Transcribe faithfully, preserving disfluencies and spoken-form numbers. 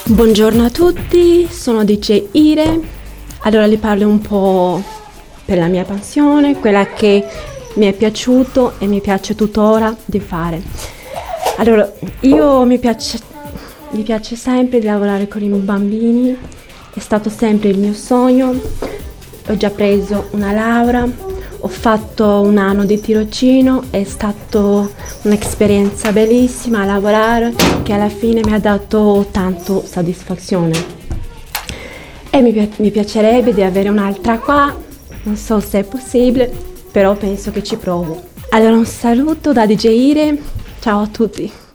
Buongiorno a tutti, sono D J Ire. Allora vi parlo un po' per la mia passione, quella che mi è piaciuto e mi piace tuttora di fare. Allora, io mi piace, mi piace sempre di lavorare con i bambini, è stato sempre il mio sogno. Ho già preso una laurea, ho fatto un anno di tirocinio, è stata un'esperienza bellissima a lavorare che alla fine mi ha dato tanto soddisfazione. E mi, pi- mi piacerebbe di avere un'altra qua, non so se è possibile, però penso che ci provo. Allora un saluto da D J Ire, ciao a tutti!